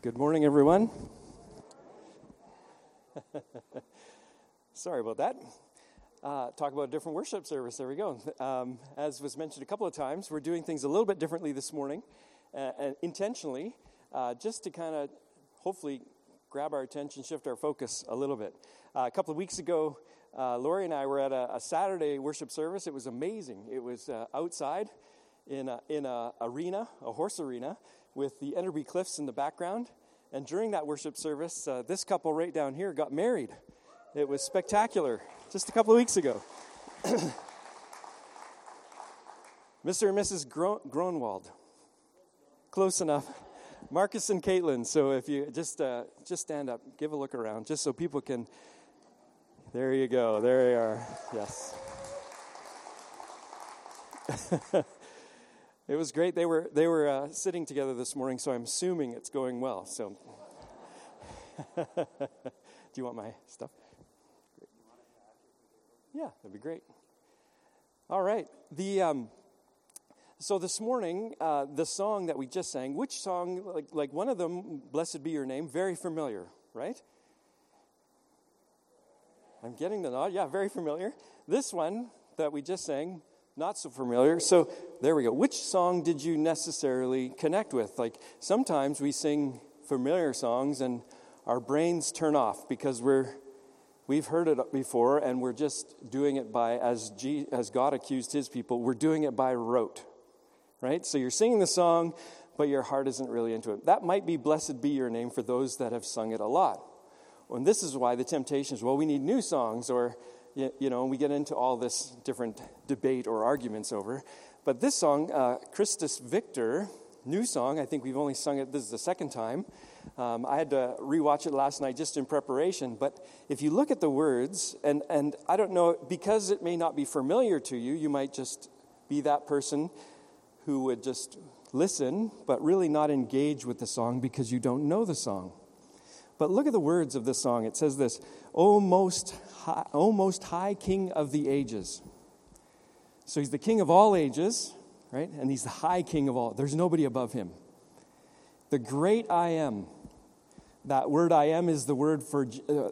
Good morning, everyone. Sorry about that. Talk about a different worship service. There we go. As was mentioned a couple of times, we're doing things a little bit differently this morning, and intentionally, just to kind of hopefully grab our attention, shift our focus a little bit. A couple of weeks ago, Lori and I were at a Saturday worship service. It was amazing. It was outside in a arena, a horse arena, with the Enderby Cliffs in the background. And during that worship service, this couple right down here got married. It was spectacular, just a couple of weeks ago. Mr. and Mrs. Gronwald. Close enough. Marcus and Caitlin. So if you just stand up, give a look around, just so people can. There you go. There you are. Yes. It was great. They were sitting together this morning, so I'm assuming it's going well. So, do you want my stuff? Great. Yeah, that'd be great. All right. So this morning, the song that we just sang, which song? Like one of them, "Blessed Be Your Name," very familiar, right? I'm getting the nod. Yeah, very familiar. This one that we just sang, not so familiar. So there we go. Which song did you necessarily connect with? Like sometimes we sing familiar songs and our brains turn off because we've heard it before and we're just doing it by, as God accused his people, we're doing it by rote, right? So you're singing the song, but your heart isn't really into it. That might be "Blessed Be Your Name" for those that have sung it a lot. And this is why the temptation is, well, we need new songs, or we get into all this different debate or arguments over. But this song, Christus Victor, new song, I think we've only sung it, this is the second time. I had to rewatch it last night just in preparation. But if you look at the words, and I don't know, because it may not be familiar to you, you might just be that person who would just listen, but really not engage with the song because you don't know the song. But look at the words of this song. It says this: O most high King of the ages. So he's the King of all ages, right? And he's the high King of all. There's nobody above him. The great I am. That word "I am" is the word for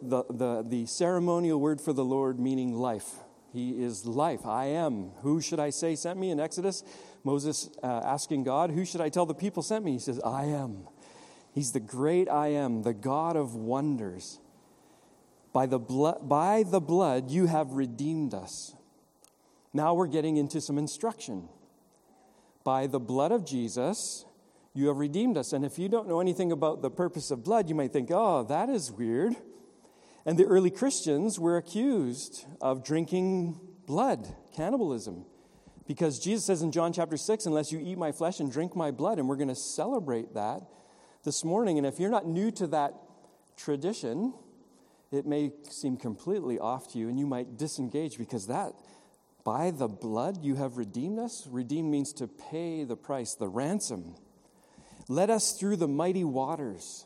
the ceremonial word for the Lord, meaning life. He is life. I am. Who should I say sent me? In Exodus, Moses asking God, who should I tell the people sent me? He says, I am. He's the great I am, the God of wonders. By the blood you have redeemed us. Now we're getting into some instruction. By the blood of Jesus, you have redeemed us. And if you don't know anything about the purpose of blood, you might think, oh, that is weird. And the early Christians were accused of drinking blood, cannibalism. Because Jesus says in John chapter 6, unless you eat my flesh and drink my blood, and we're going to celebrate that this morning. And if you're not new to that tradition, it may seem completely off to you and you might disengage, because that, by the blood you have redeemed us. Redeem means to pay the price, the ransom. Led us through the mighty waters.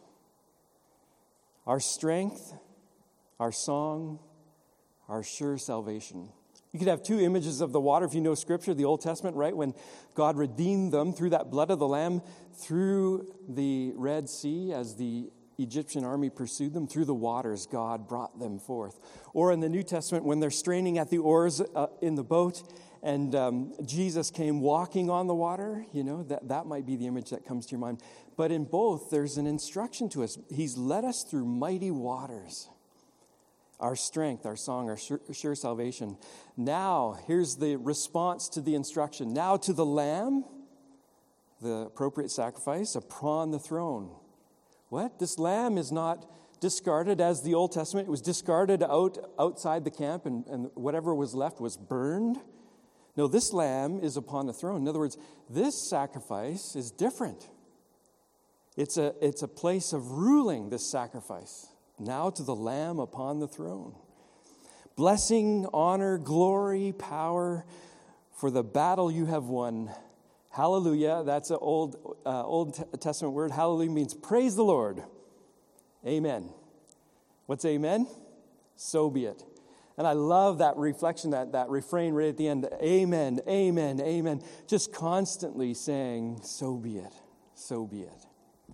Our strength, our song, our sure salvation. You could have two images of the water if you know Scripture, the Old Testament, right? When God redeemed them through that blood of the Lamb, through the Red Sea, as the Egyptian army pursued them, through the waters, God brought them forth. Or in the New Testament, when they're straining at the oars in the boat, and Jesus came walking on the water, that might be the image that comes to your mind. But in both, there's an instruction to us. He's led us through mighty waters. Our strength, our song, our sure salvation. Now, here's the response to the instruction. Now to the Lamb, the appropriate sacrifice, upon the throne. What? This lamb is not discarded as the Old Testament. It was discarded outside the camp, and whatever was left was burned. No, this lamb is upon the throne. In other words, this sacrifice is different. It's a place of ruling, this sacrifice. Now to the Lamb upon the throne. Blessing, honor, glory, power, for the battle you have won. Hallelujah. That's an Old Testament word. Hallelujah means praise the Lord. Amen. What's amen? So be it. And I love that reflection, that refrain right at the end. Amen, amen, amen. Just constantly saying, so be it, so be it.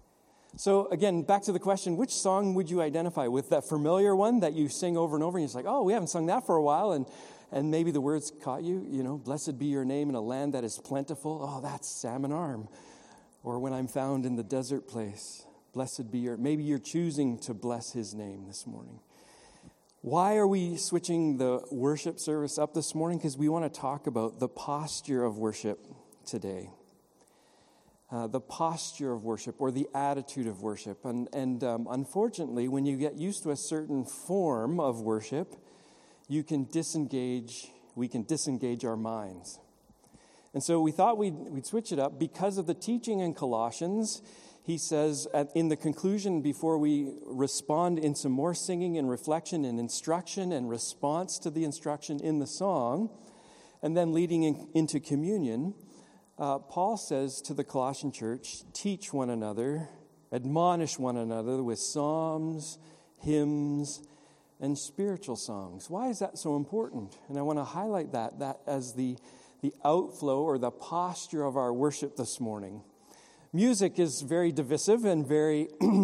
So again, back to the question, which song would you identify with? That familiar one that you sing over and over, and you're just like, oh, we haven't sung that for a while, and maybe the words caught you, blessed be your name in a land that is plentiful. Oh, that's Salmon Arm. Or when I'm found in the desert place, blessed be maybe you're choosing to bless his name this morning. Why are we switching the worship service up this morning? Because we want to talk about the posture of worship today. The posture of worship or the attitude of worship. And unfortunately, when you get used to a certain form of worship, we can disengage our minds. And so we thought we'd switch it up because of the teaching in Colossians. He says in the conclusion, before we respond in some more singing and reflection and instruction and response to the instruction in the song, and then leading into communion, Paul says to the Colossian church, teach one another, admonish one another with psalms, hymns, and spiritual songs. Why is that so important? And I want to highlight that as the outflow or the posture of our worship this morning. Music is very divisive and very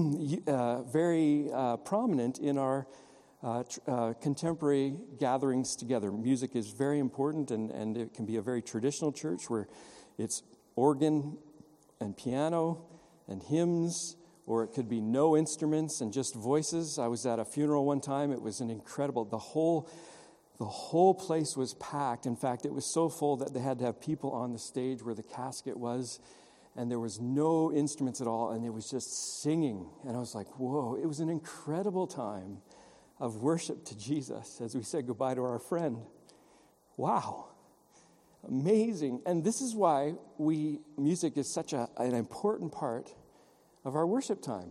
prominent in our contemporary gatherings together. Music is very important, and it can be a very traditional church where it's organ and piano and hymns, or it could be no instruments and just voices. I was at a funeral one time. It was an incredible, the whole place was packed. In fact, it was so full that they had to have people on the stage where the casket was, and there was no instruments at all, and it was just singing. And I was like, whoa, it was an incredible time of worship to Jesus as we said goodbye to our friend. Wow. Amazing. And this is why music is such an important part of our worship time.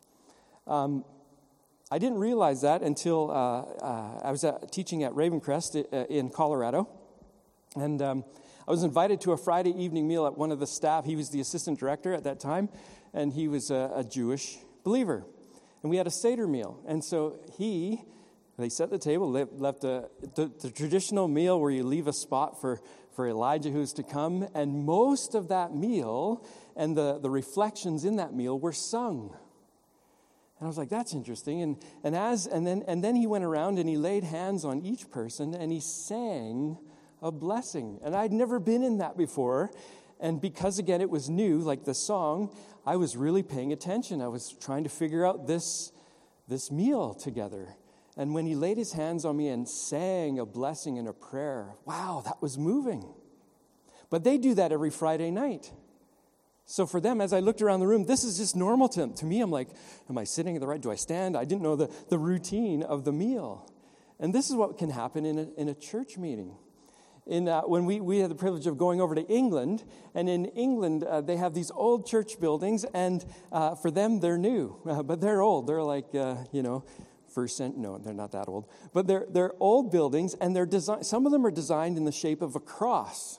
I didn't realize that until I was teaching at Ravencrest in Colorado. And I was invited to a Friday evening meal at one of the staff. He was the assistant director at that time, and he was a Jewish believer. And we had a Seder meal. And so they set the table, left the traditional meal where you leave a spot for Elijah who's to come. And most of that meal and the reflections in that meal were sung. And I was like, that's interesting. And then he went around and he laid hands on each person and he sang a blessing. And I'd never been in that before. And because, again, it was new, like the song, I was really paying attention. I was trying to figure out this meal together. And when he laid his hands on me and sang a blessing and a prayer, wow, that was moving. But they do that every Friday night. So for them, as I looked around the room, this is just normal to me. I'm like, am I sitting at the right? Do I stand? I didn't know the routine of the meal. And this is what can happen in a church meeting. When we had the privilege of going over to England, and in England, they have these old church buildings, and for them, they're new, but they're old. They're like, first century. No, they're not that old. But they're old buildings, and they're designed. Some of them are designed in the shape of a cross.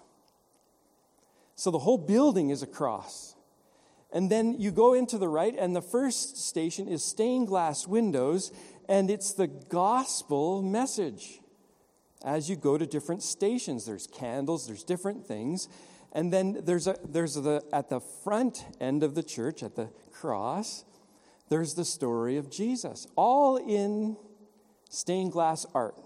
So the whole building is a cross. And then you go into the right, and the first station is stained glass windows, and it's the gospel message. As you go to different stations, there's candles, there's different things. And then there's at the front end of the church, at the cross, there's the story of Jesus, all in stained glass art.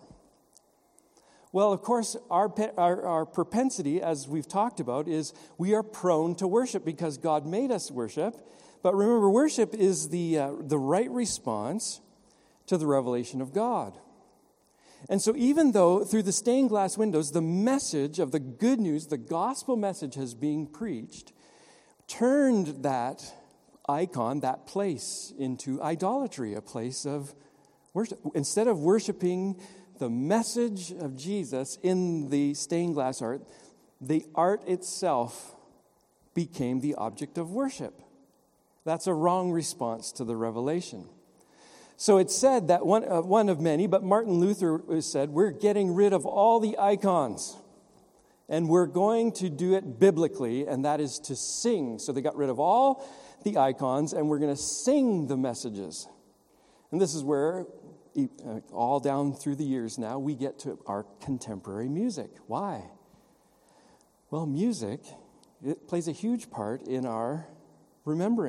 Well, of course, our propensity, as we've talked about, is we are prone to worship because God made us worship. But remember, worship is the right response to the revelation of God. And so even though through the stained glass windows, the message of the good news, the gospel message has been preached, turned that icon, that place, into idolatry, a place of worship. Instead of worshiping the message of Jesus in the stained glass art, the art itself became the object of worship. That's a wrong response to the revelation. So it's said that one of many, but Martin Luther said, we're getting rid of all the icons, and we're going to do it biblically, and that is to sing. So they got rid of all the icons, and we're going to sing the messages. And this is where, all down through the years now, we get to our contemporary music. Why? Well, music, it plays a huge part in our remembering.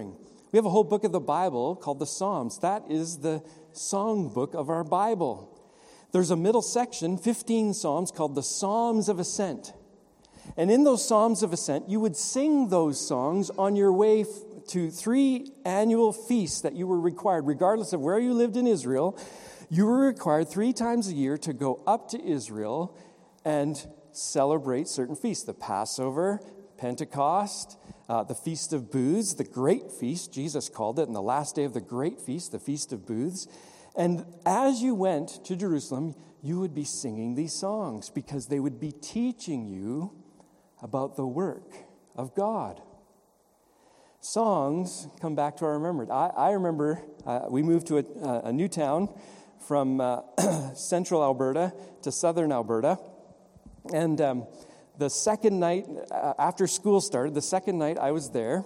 We have a whole book of the Bible called the Psalms. That is the song book of our Bible. There's a middle section, 15 Psalms, called the Psalms of Ascent. And in those Psalms of Ascent, you would sing those songs on your way to 3 annual feasts that you were required, regardless of where you lived in Israel. You were required 3 times a year to go up to Israel and celebrate certain feasts. The Passover, Pentecost, the Feast of Booths, the Great Feast, Jesus called it, and the last day of the Great Feast, the Feast of Booths. And as you went to Jerusalem, you would be singing these songs because they would be teaching you about the work of God. Songs come back to our remembrance. I remember we moved to a new town from central Alberta to southern Alberta. And the second night, after school started, the second night I was there,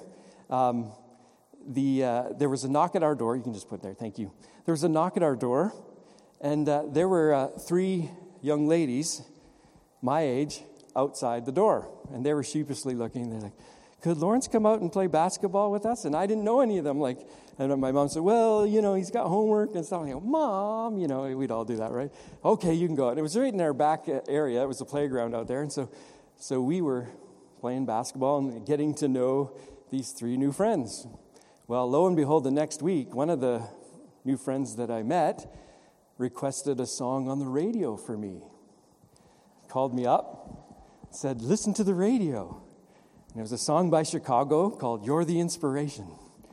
there was a knock at our door. You can just put it there, thank you. There was a knock at our door, and there were 3 young ladies, my age, outside the door. And they were sheepishly looking. They're like, could Lawrence come out and play basketball with us? And I didn't know any of them. And my mom said, well, he's got homework and stuff. I go, Mom, we'd all do that, right? Okay, you can go. And it was right in our back area. It was a playground out there. And so we were playing basketball and getting to know these 3 new friends. Well, lo and behold, the next week, one of the new friends that I met requested a song on the radio for me. Called me up, said, listen to the radio. And it was a song by Chicago called You're the Inspiration.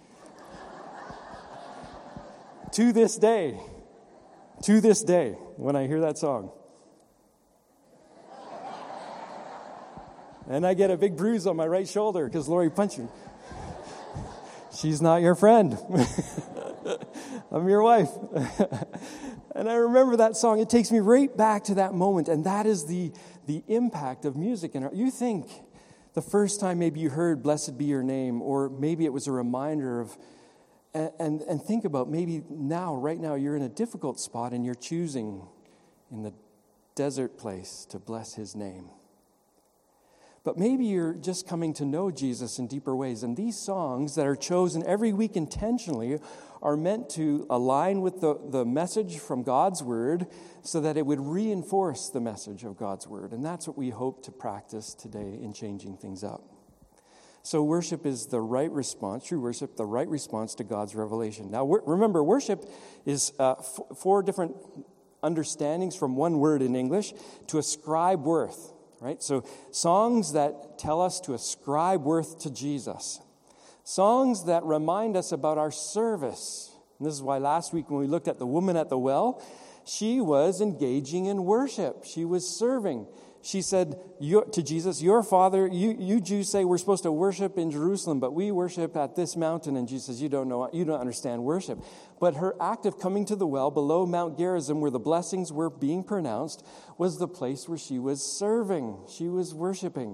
To this day, when I hear that song. And I get a big bruise on my right shoulder because Lori punched me. She's not your friend. I'm your wife. And I remember that song. It takes me right back to that moment. And that is the impact of music. And you think the first time maybe you heard Blessed Be Your Name, or maybe it was a reminder of, and think about maybe right now, you're in a difficult spot and you're choosing in the desert place to bless his name. But maybe you're just coming to know Jesus in deeper ways. And these songs that are chosen every week intentionally are meant to align with the message from God's Word so that it would reinforce the message of God's Word. And that's what we hope to practice today in changing things up. So worship is the right response, true worship, the right response to God's revelation. Now remember, worship is 4 different understandings from one word in English: to ascribe worth. Right? So songs that tell us to ascribe worth to Jesus. Songs that remind us about our service. And this is why last week when we looked at the woman at the well, she was engaging in worship. She was serving. She said to Jesus, your father, you Jews say we're supposed to worship in Jerusalem, but we worship at this mountain. And Jesus says, you don't understand worship. But her act of coming to the well below Mount Gerizim, where the blessings were being pronounced, was the place where she was serving. She was worshiping.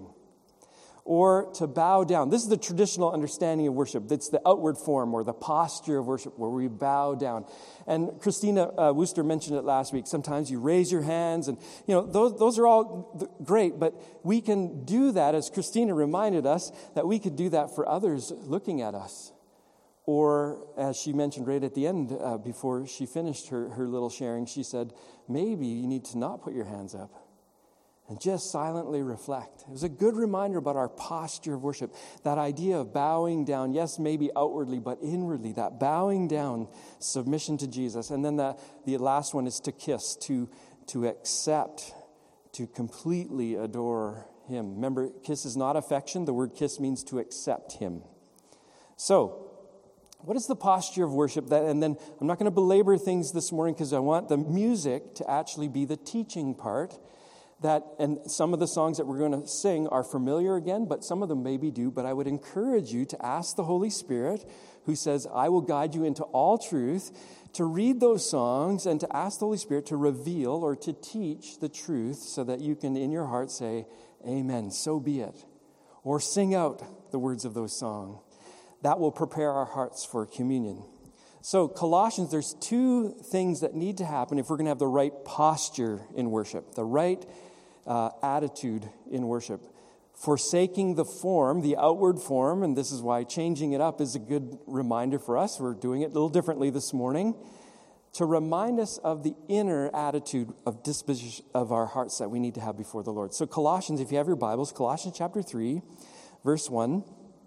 Or to bow down. This is the traditional understanding of worship. It's the outward form or the posture of worship where we bow down. And Christina Wooster mentioned it last week. Sometimes you raise your hands and, those are all great, but we can do that, as Christina reminded us, that we could do that for others looking at us. Or, as she mentioned right at the end, before she finished her little sharing, she said, maybe you need to not put your hands up and just silently reflect. It was a good reminder about our posture of worship, that idea of bowing down, yes, maybe outwardly, but inwardly, that bowing down, submission to Jesus. And then the last one is to kiss, to accept, to completely adore him. Remember, kiss is not affection. The word kiss means to accept him. So, what is the posture of worship? And then I'm not going to belabor things this morning because I want the music to actually be the teaching part. And some of the songs that we're going to sing are familiar again, but some of them maybe do. But I would encourage you to ask the Holy Spirit, who says, I will guide you into all truth, to read those songs and to ask the Holy Spirit to reveal or to teach the truth so that you can in your heart say, amen, so be it. Or sing out the words of those songs. That will prepare our hearts for communion. So Colossians, there's 2 things that need to happen if we're going to have the right posture in worship, the right attitude in worship. forsaking the form, the outward form, and this is why changing it up is a good reminder for us. We're doing it a little differently this morning, to remind us of the inner attitude of disposition of our hearts that we need to have before the Lord. So Colossians, if you have your Bibles, Colossians chapter 3, verse 1,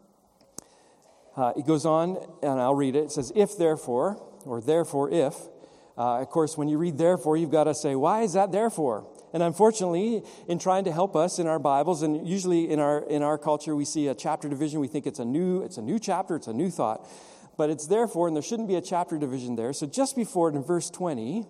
it goes on, and I'll read it. It says, if therefore, or therefore if, of course, when you read therefore, you've got to say, why is that therefore? And unfortunately, in trying to help us in our Bibles, and usually in our culture, we see a chapter division. We think it's a new chapter, it's a new thought. But it's therefore, and there shouldn't be a chapter division there. So just before it in verse 20,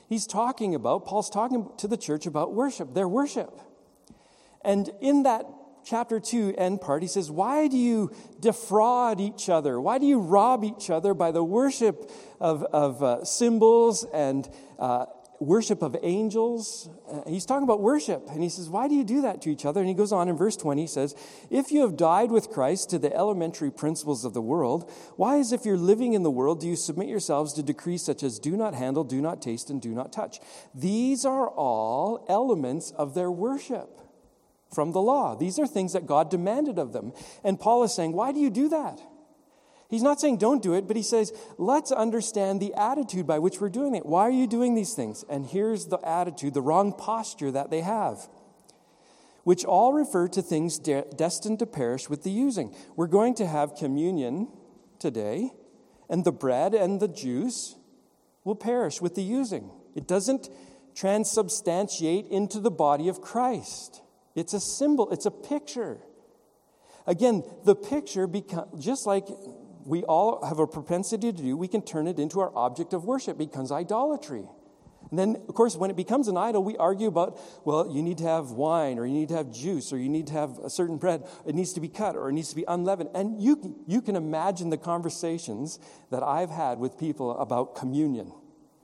Paul's talking to the church about worship, their worship. And in that chapter 2 end part, he says, why do you defraud each other? Why do you rob each other by the worship of symbols and worship of angels? He's talking about worship. And he says, why do you do that to each other? And he goes on in verse 20, he says, if you have died with Christ to the elementary principles of the world, why, as if you're living in the world, do you submit yourselves to decrees such as do not handle, do not taste, and do not touch? These are all elements of their worship from the law. These are things that God demanded of them. And Paul is saying, why do you do that? He's not saying don't do it, but he says, let's understand the attitude by which we're doing it. Why are you doing these things? And here's the attitude, the wrong posture that they have, which all refer to things destined to perish with the using. We're going to have communion today, and the bread and the juice will perish with the using. It doesn't transubstantiate into the body of Christ. It's a symbol, it's a picture. Again, the picture becomes, just like we all have a propensity to do, we can turn it into our object of worship. It becomes idolatry. And then, of course, when it becomes an idol, we argue about, well, you need to have wine, or you need to have juice, or you need to have a certain bread. It needs to be cut, or it needs to be unleavened. And you can imagine the conversations that I've had with people about communion.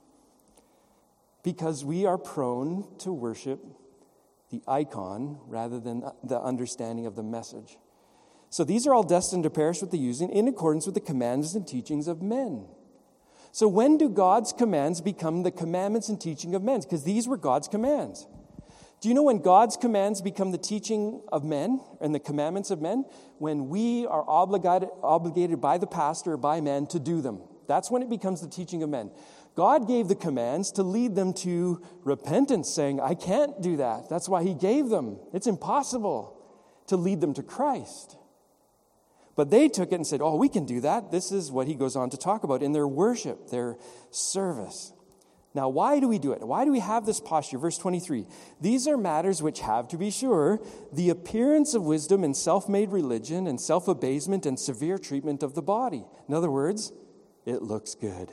Because we are prone to worship the icon rather than the understanding of the message. So these are all destined to perish with the using in accordance with the commands and teachings of men. So when do God's commands become the commandments and teaching of men? Because these were God's commands. Do you know when God's commands become the teaching of men and the commandments of men? When we are obligated by the pastor or by men to do them. That's when it becomes the teaching of men. God gave the commands to lead them to repentance, saying, I can't do that. That's why he gave them. It's impossible to lead them to Christ. But they took it and said, oh, we can do that. This is what he goes on to talk about in their worship, their service. Now, why do we do it? Why do we have this posture? Verse 23, these are matters which have, to be sure, the appearance of wisdom and self-made religion and self-abasement and severe treatment of the body. In other words, it looks good.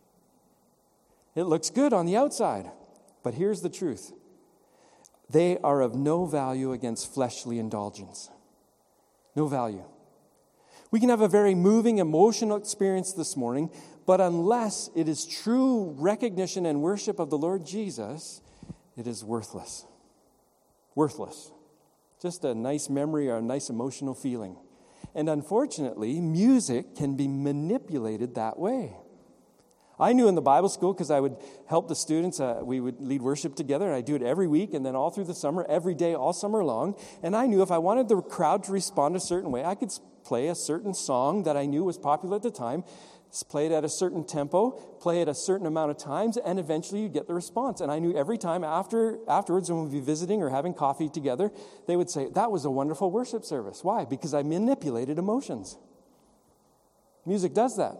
It looks good on the outside. But here's the truth. They are of no value against fleshly indulgence. No value. We can have a very moving, emotional experience this morning, but unless it is true recognition and worship of the Lord Jesus, it is worthless. Worthless. Just a nice memory or a nice emotional feeling. And unfortunately, music can be manipulated that way. I knew in the Bible school, because I would help the students, we would lead worship together, and I do it every week, and then all through the summer, every day, all summer long. And I knew if I wanted the crowd to respond a certain way, I could play a certain song that I knew was popular at the time, play it at a certain tempo, play it a certain amount of times, and eventually you'd get the response. And I knew every time afterwards when we'd be visiting or having coffee together, they would say, that was a wonderful worship service. Why? Because I manipulated emotions. Music does that.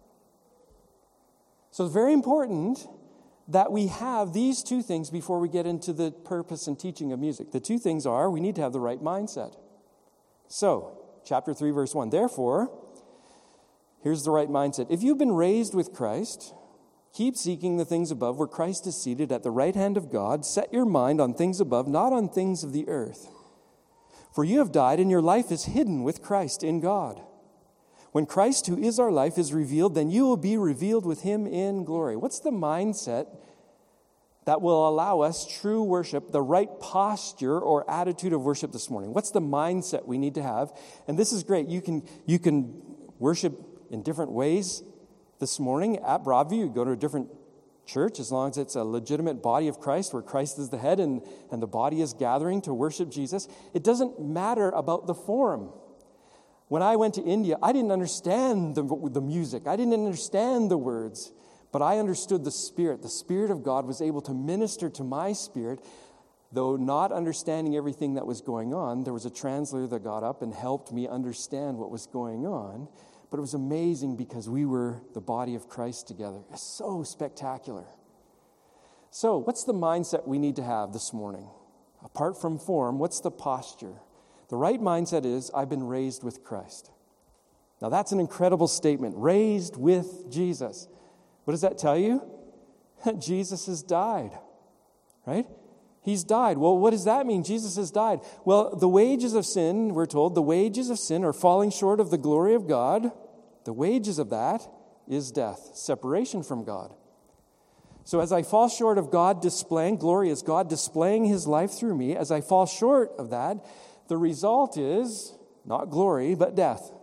So it's very important that we have these two things before we get into the purpose and teaching of music. The two things are, we need to have the right mindset. So, chapter 3, verse 1. Therefore, here's the right mindset. If you've been raised with Christ, keep seeking the things above where Christ is seated at the right hand of God. Set your mind on things above, not on things of the earth. For you have died, and your life is hidden with Christ in God. When Christ, who is our life, is revealed, then you will be revealed with him in glory. What's the mindset that will allow us true worship, the right posture or attitude of worship this morning? What's the mindset we need to have? And this is great. You can worship in different ways this morning at Broadview. You go to a different church, as long as it's a legitimate body of Christ where Christ is the head and the body is gathering to worship Jesus, it doesn't matter about the form. When I went to India, I didn't understand the music. I didn't understand the words, but I understood the Spirit. The Spirit of God was able to minister to my spirit. Though not understanding everything that was going on, there was a translator that got up and helped me understand what was going on. But it was amazing because we were the body of Christ together. It's so spectacular. So, what's the mindset we need to have this morning? Apart from form, what's the posture? The right mindset is, I've been raised with Christ. Now, that's an incredible statement. Raised with Jesus. What does that tell you? Jesus has died, right? He's died. Well, what does that mean? Jesus has died. Well, the wages of sin, we're told, the wages of sin are falling short of the glory of God. The wages of that is death, separation from God. So as I fall short of God displaying, glory is God displaying his life through me, as I fall short of that, the result is not glory, but death.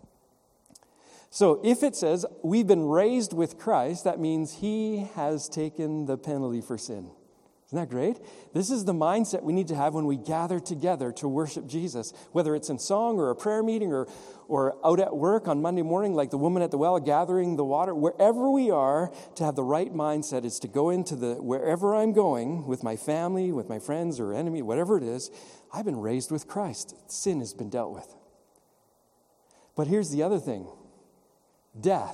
So if it says we've been raised with Christ, that means he has taken the penalty for sin. Isn't that great? This is the mindset we need to have when we gather together to worship Jesus, whether it's in song or a prayer meeting or out at work on Monday morning like the woman at the well gathering the water. Wherever we are, to have the right mindset is to go into wherever I'm going with my family, with my friends or enemy, whatever it is, I've been raised with Christ. Sin has been dealt with. But here's the other thing. Death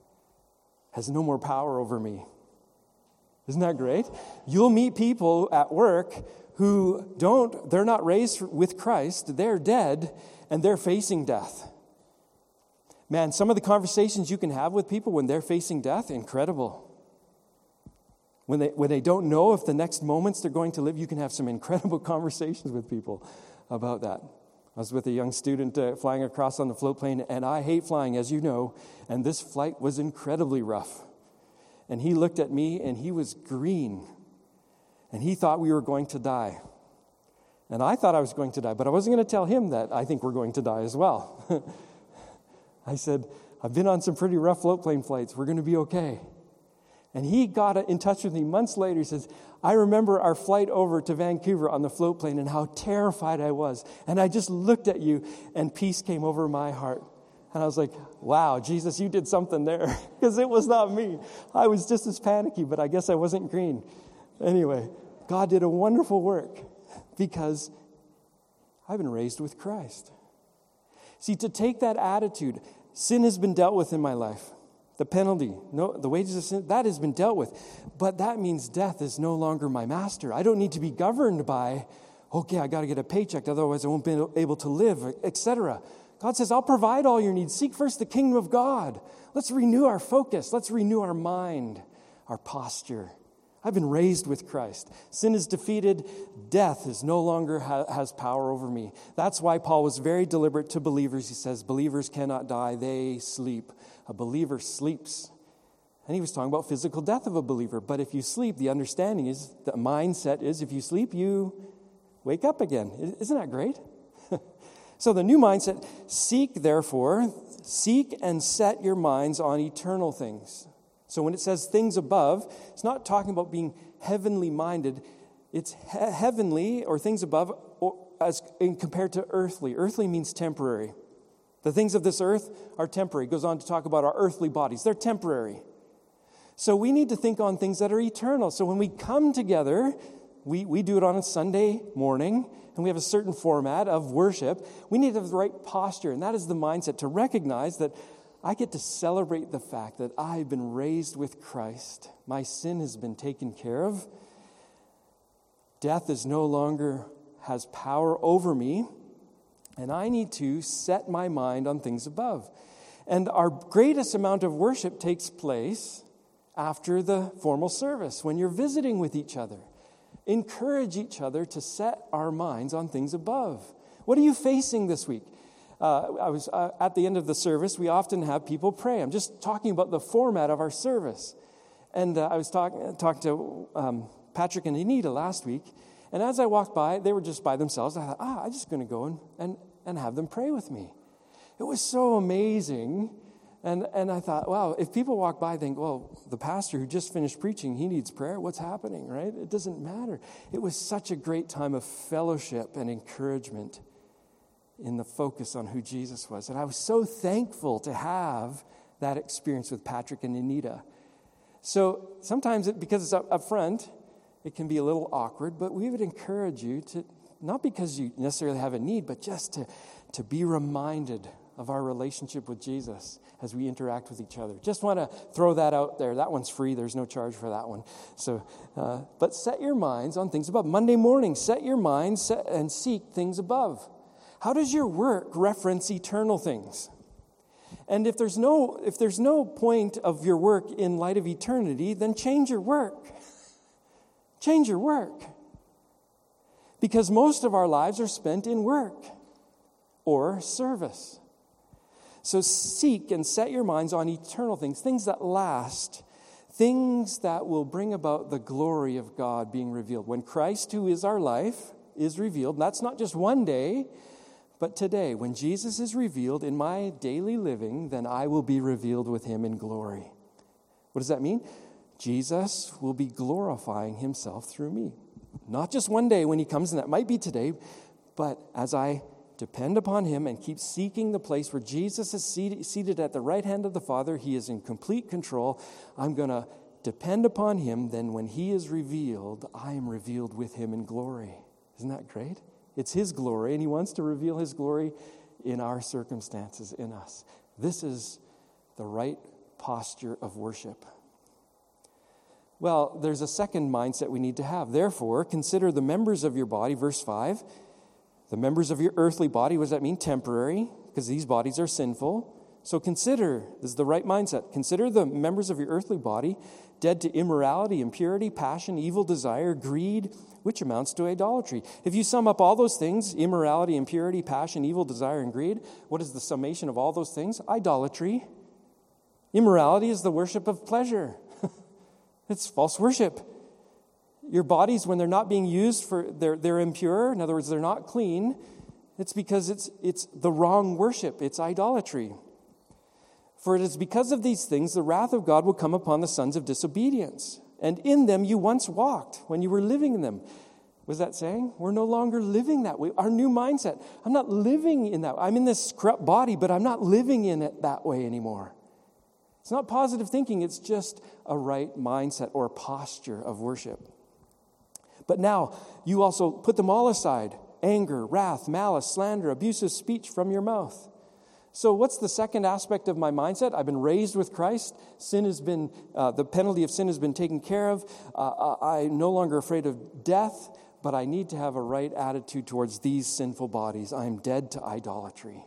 has no more power over me. Isn't that great? You'll meet people at work they're not raised with Christ, they're dead, and they're facing death. Man, some of the conversations you can have with people when they're facing death, incredible. When they don't know if the next moments they're going to live, you can have some incredible conversations with people about that. I was with a young student flying across on the float plane, and I hate flying, as you know, and this flight was incredibly rough. And he looked at me, and he was green. And he thought we were going to die. And I thought I was going to die, but I wasn't going to tell him that I think we're going to die as well. I said, I've been on some pretty rough float plane flights. We're going to be okay. And he got in touch with me months later. He says, I remember our flight over to Vancouver on the float plane and how terrified I was. And I just looked at you, and peace came over my heart. And I was like, wow, Jesus, you did something there. Because it was not me. I was just as panicky, but I guess I wasn't green. Anyway, God did a wonderful work because I've been raised with Christ. See, to take that attitude, sin has been dealt with in my life. The penalty, the wages of sin, that has been dealt with. But that means death is no longer my master. I don't need to be governed by, okay, I got to get a paycheck, otherwise I won't be able to live, etc. God says, I'll provide all your needs. Seek first the kingdom of God. Let's renew our focus. Let's renew our mind, our posture. I've been raised with Christ. Sin is defeated. Death is no longer has power over me. That's why Paul was very deliberate to believers. He says, believers cannot die, they sleep. A believer sleeps. And he was talking about physical death of a believer. But if you sleep, the understanding is, the mindset is, if you sleep, you wake up again. Isn't that great? So the new mindset, seek and set your minds on eternal things. So when it says things above, it's not talking about being heavenly minded. It's heavenly or things above as in compared to earthly. Earthly means temporary. The things of this earth are temporary. It goes on to talk about our earthly bodies. They're temporary. So we need to think on things that are eternal. So when we come together, we do it on a Sunday morning, and we have a certain format of worship. We need to have the right posture, and that is the mindset to recognize that I get to celebrate the fact that I've been raised with Christ. My sin has been taken care of. Death is no longer has power over me, and I need to set my mind on things above. And our greatest amount of worship takes place after the formal service, when you're visiting with each other. Encourage each other to set our minds on things above. What are you facing this week? I was at the end of the service, we often have people pray. I'm just talking about the format of our service. And I was talking to Patrick and Anita last week, and as I walked by, they were just by themselves. I thought, I'm just going to go and have them pray with me. It was so amazing. And I thought, wow, if people walk by and think, well, the pastor who just finished preaching, he needs prayer. What's happening, right? It doesn't matter. It was such a great time of fellowship and encouragement in the focus on who Jesus was. And I was so thankful to have that experience with Patrick and Anita. So sometimes, because it's up front, it can be a little awkward, but we would encourage you to, not because you necessarily have a need, but just to be reminded of our relationship with Jesus as we interact with each other. Just want to throw that out there. That one's free. There's no charge for that one. So, but set your minds on things above. Monday morning, set your minds and seek things above. How does your work reference eternal things? And if there's no point of your work in light of eternity, then change your work. Change your work. Because most of our lives are spent in work or service. So seek and set your minds on eternal things, things that last, things that will bring about the glory of God being revealed. When Christ, who is our life, is revealed, and that's not just one day, but today, when Jesus is revealed in my daily living, then I will be revealed with him in glory. What does that mean? Jesus will be glorifying himself through me. Not just one day when he comes, and that might be today, but as I depend upon him and keep seeking the place where Jesus is seated at the right hand of the Father, he is in complete control. I'm going to depend upon him. Then when he is revealed, I am revealed with him in glory. Isn't that great? It's his glory, and he wants to reveal his glory in our circumstances, in us. This is the right posture of worship. Well, there's a second mindset we need to have. Therefore, consider the members of your body, verse 5. The members of your earthly body, what does that mean? Temporary, because these bodies are sinful. So consider, this is the right mindset, consider the members of your earthly body dead to immorality, impurity, passion, evil desire, greed, which amounts to idolatry. If you sum up all those things, immorality, impurity, passion, evil desire, and greed, what is the summation of all those things? Idolatry. Immorality is the worship of pleasure. It's false worship. Your bodies, when they're not being used for, they're impure. In other words, they're not clean. It's because it's the wrong worship. It's idolatry. For it is because of these things the wrath of God will come upon the sons of disobedience. And in them you once walked when you were living in them. Was that saying? We're no longer living that way. Our new mindset. I'm not living in that. I'm in this corrupt body, but I'm not living in it that way anymore. It's not positive thinking. It's just a right mindset or posture of worship. But now you also put them all aside. Anger, wrath, malice, slander, abusive speech from your mouth. So what's the second aspect of my mindset? I've been raised with Christ. Sin has been, the penalty of sin has been taken care of. I'm no longer afraid of death, but I need to have a right attitude towards these sinful bodies. I'm dead to idolatry.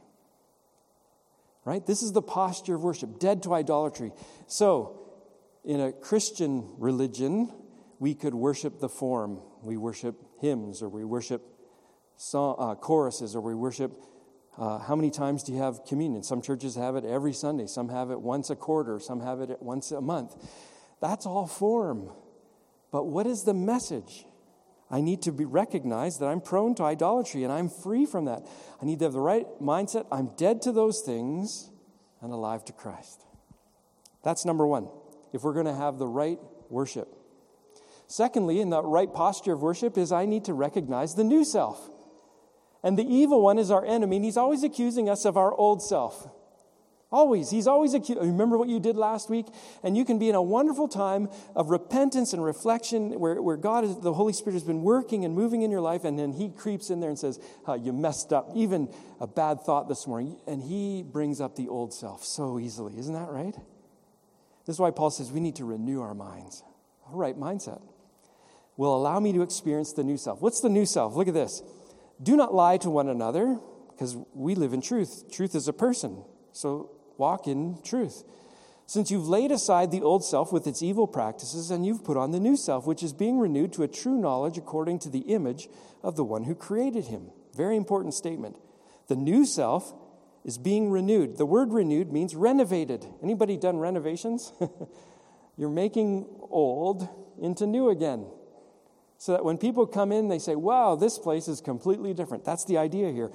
Right? This is the posture of worship, dead to idolatry. So in a Christian religion, we could worship the form. We worship hymns, or we worship choruses, or we worship. How many times do you have communion? Some churches have it every Sunday. Some have it once a quarter. Some have it once a month. That's all form. But what is the message? I need to recognize that I'm prone to idolatry, and I'm free from that. I need to have the right mindset. I'm dead to those things and alive to Christ. That's number one, if we're going to have the right worship. Secondly, in the right posture of worship is I need to recognize the new self. And the evil one is our enemy, and he's always accusing us of our old self. Always. He's always accusing. Remember what you did last week? And you can be in a wonderful time of repentance and reflection where God, the Holy Spirit has been working and moving in your life, and then he creeps in there and says, you messed up. Even a bad thought this morning. And he brings up the old self so easily. Isn't that right? This is why Paul says we need to renew our minds. All right, mindset will allow me to experience the new self. What's the new self? Look at this. Do not lie to one another, because we live in truth. Truth is a person, so walk in truth. Since you've laid aside the old self with its evil practices, and you've put on the new self, which is being renewed to a true knowledge according to the image of the one who created him. Very important statement. The new self is being renewed. The word renewed means renovated. Anybody done renovations? You're making old into new again. So that when people come in, they say, wow, this place is completely different. That's the idea here.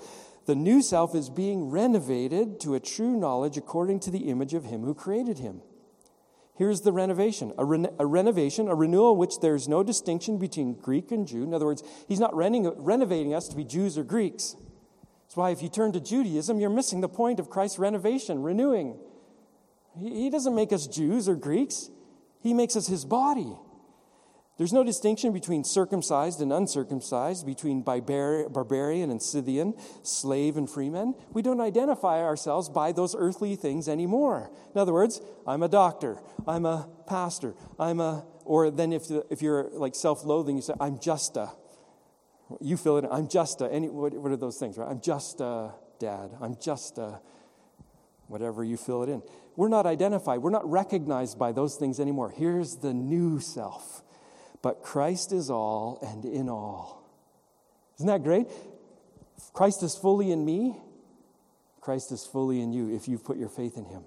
The new self is being renovated to a true knowledge according to the image of him who created him. Here's the renovation. A renovation, a renewal in which there's no distinction between Greek and Jew. In other words, he's not renovating us to be Jews or Greeks. That's why if you turn to Judaism, you're missing the point of Christ's renovation, renewing. He doesn't make us Jews or Greeks. He makes us his body. There's no distinction between circumcised and uncircumcised, between barbarian and Scythian, slave and freeman. We don't identify ourselves by those earthly things anymore. In other words, I'm a doctor, I'm a pastor, or then if you're like self-loathing, you say, I'm just a, you fill it in, I'm just a, what are those things, right? I'm just a dad, I'm just a, whatever you fill it in. We're not identified, we're not recognized by those things anymore. Here's the new self. But Christ is all and in all. Isn't that great? Christ is fully in me. Christ is fully in you if you've put your faith in him.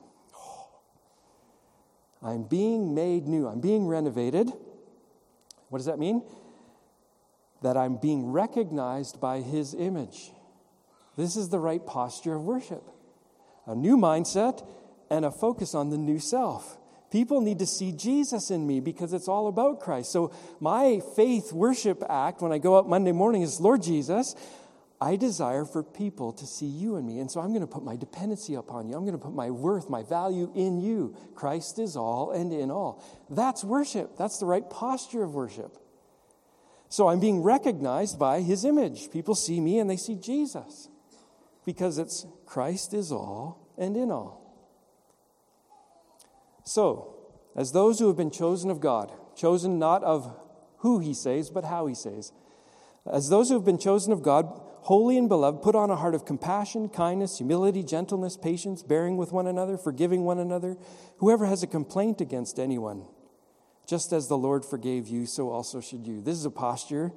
I'm being made new. I'm being renovated. What does that mean? That I'm being recognized by his image. This is the right posture of worship. A new mindset and a focus on the new self. People need to see Jesus in me because it's all about Christ. So my faith worship act when I go out Monday morning is, Lord Jesus, I desire for people to see you in me. And so I'm going to put my dependency upon you. I'm going to put my worth, my value in you. Christ is all and in all. That's worship. That's the right posture of worship. So I'm being recognized by his image. People see me and they see Jesus because it's Christ is all and in all. So, as those who have been chosen of God, chosen not of who he saves, but how he saves. As those who have been chosen of God, holy and beloved, put on a heart of compassion, kindness, humility, gentleness, patience, bearing with one another, forgiving one another. Whoever has a complaint against anyone, just as the Lord forgave you, so also should you. This is a posture.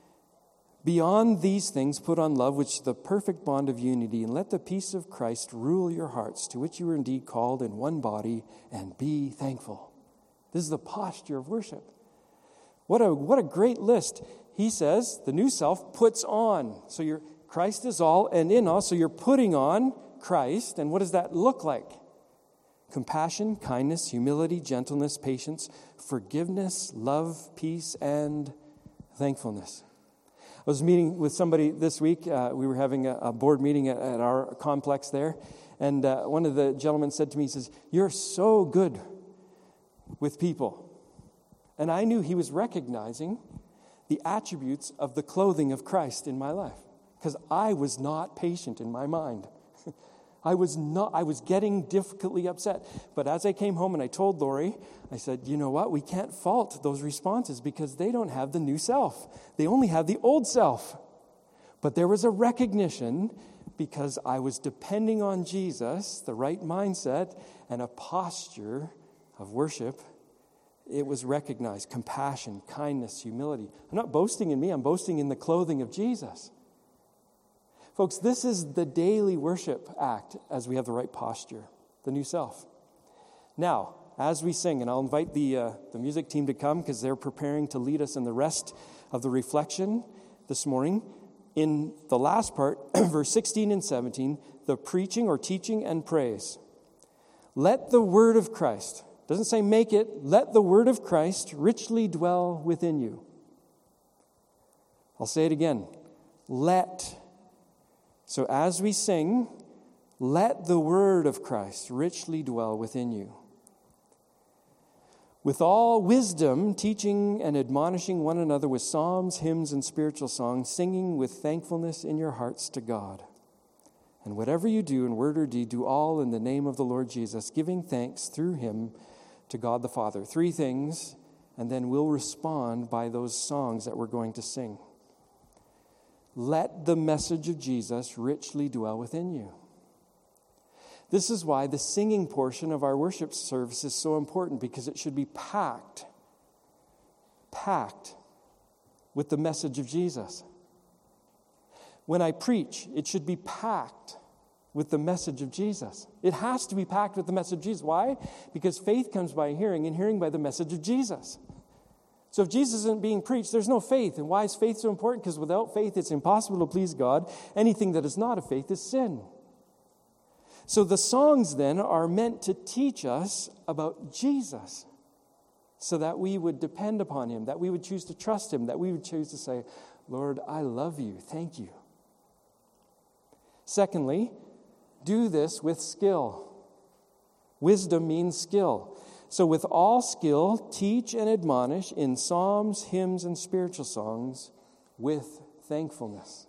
Beyond these things, put on love, which is the perfect bond of unity, and let the peace of Christ rule your hearts, to which you were indeed called in one body, and be thankful. This is the posture of worship. What a great list. He says the new self puts on. So Christ is all and in all, so you're putting on Christ. And what does that look like? Compassion, kindness, humility, gentleness, patience, forgiveness, love, peace, and thankfulness. I was meeting with somebody this week. We were having a board meeting at our complex there. And one of the gentlemen said to me, he says, you're so good with people. And I knew he was recognizing the attributes of the clothing of Christ in my life. Because I was not patient in my mind. I was getting difficultly upset. But as I came home and I told Lori, I said, you know what? We can't fault those responses because they don't have the new self. They only have the old self. But there was a recognition because I was depending on Jesus, the right mindset, and a posture of worship. It was recognized. Compassion, kindness, humility. I'm not boasting in me. I'm boasting in the clothing of Jesus. Folks, this is the daily worship act as we have the right posture, the new self. Now, as we sing, and I'll invite the music team to come because they're preparing to lead us in the rest of the reflection this morning. In the last part, verse 16 and 17, the preaching or teaching and praise. Let the word of Christ, doesn't say make it, let the word of Christ richly dwell within you. I'll say it again. Let. So as we sing, let the word of Christ richly dwell within you. With all wisdom, teaching and admonishing one another with psalms, hymns, and spiritual songs, singing with thankfulness in your hearts to God. And whatever you do in word or deed, do all in the name of the Lord Jesus, giving thanks through him to God the Father. 3 things, and then we'll respond by those songs that we're going to sing. Let the message of Jesus richly dwell within you. This is why the singing portion of our worship service is so important, because it should be packed with the message of Jesus. When I preach, it should be packed with the message of Jesus. It has to be packed with the message of Jesus. Why? Because faith comes by hearing, and hearing by the message of Jesus. So if Jesus isn't being preached, there's no faith. And why is faith so important? Because without faith, it's impossible to please God. Anything that is not of faith is sin. So the songs then are meant to teach us about Jesus so that we would depend upon him, that we would choose to trust him, that we would choose to say, Lord, I love you. Thank you. Secondly, do this with skill. Wisdom means skill. So with all skill, teach and admonish in psalms, hymns, and spiritual songs with thankfulness.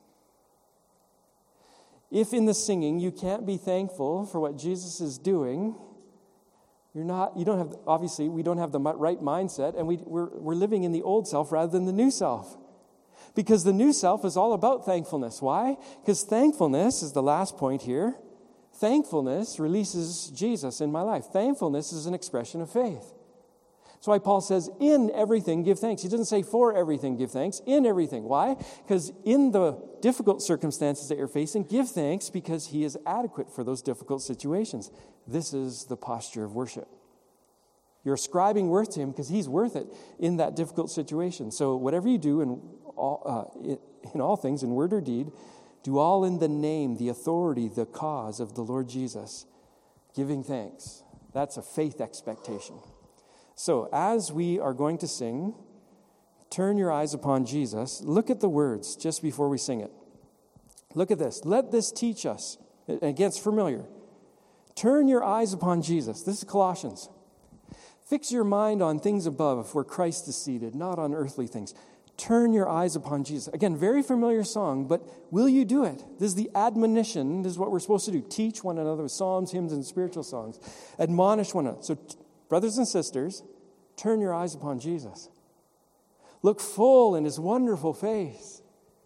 If in the singing you can't be thankful for what Jesus is doing, we don't have the right mindset, and we're living in the old self rather than the new self. Because the new self is all about thankfulness. Why? Because thankfulness is the last point here. Thankfulness releases Jesus in my life. Thankfulness is an expression of faith. That's why Paul says, in everything give thanks. He doesn't say for everything give thanks, in everything. Why? Because in the difficult circumstances that you're facing, give thanks because he is adequate for those difficult situations. This is the posture of worship. You're ascribing worth to him because he's worth it in that difficult situation. So whatever you do in all things, in word or deed, do all in the name, the authority, the cause of the Lord Jesus, giving thanks. That's a faith expectation. So as we are going to sing, turn your eyes upon Jesus. Look at the words just before we sing it. Look at this. Let this teach us. Again, it's familiar. Turn your eyes upon Jesus. This is Colossians. Fix your mind on things above where Christ is seated, not on earthly things. Turn your eyes upon Jesus. Again, very familiar song, but will you do it? This is the admonition. This is what we're supposed to do. Teach one another with psalms, hymns, and spiritual songs. Admonish one another. So, brothers and sisters, turn your eyes upon Jesus. Look full in his wonderful face.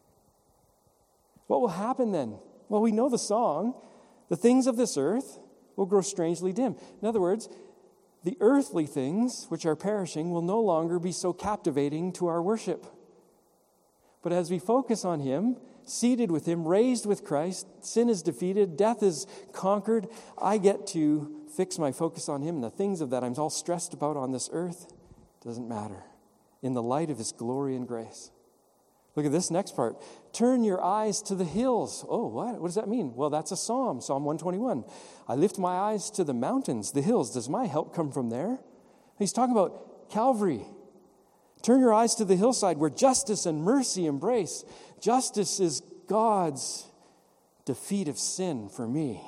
What will happen then? Well, we know the song. The things of this earth will grow strangely dim. In other words, the earthly things which are perishing will no longer be so captivating to our worship. But as we focus on him, seated with him, raised with Christ, sin is defeated, death is conquered, I get to fix my focus on him, and the things of that I'm all stressed about on this earth doesn't matter in the light of his glory and grace. Look at this next part. Turn your eyes to the hills. Oh, what? What does that mean? Well, that's a psalm, Psalm 121. I lift my eyes to the mountains, the hills. Does my help come from there? He's talking about Calvary. Turn your eyes to the hillside where justice and mercy embrace. Justice is God's defeat of sin for me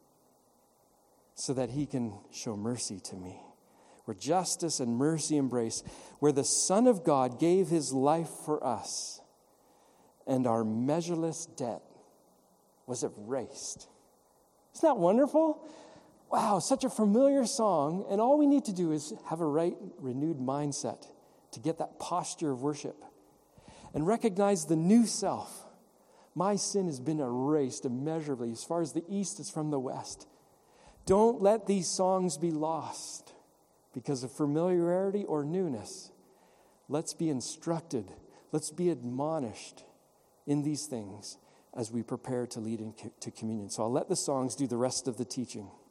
so that he can show mercy to me. Where justice and mercy embrace, where the Son of God gave his life for us and our measureless debt was erased. Isn't that wonderful? Wow, such a familiar song, and all we need to do is have a right, renewed mindset to get that posture of worship and recognize the new self. My sin has been erased immeasurably as far as the east is from the west. Don't let these songs be lost because of familiarity or newness. Let's be instructed. Let's be admonished in these things as we prepare to lead into communion. So I'll let the songs do the rest of the teaching.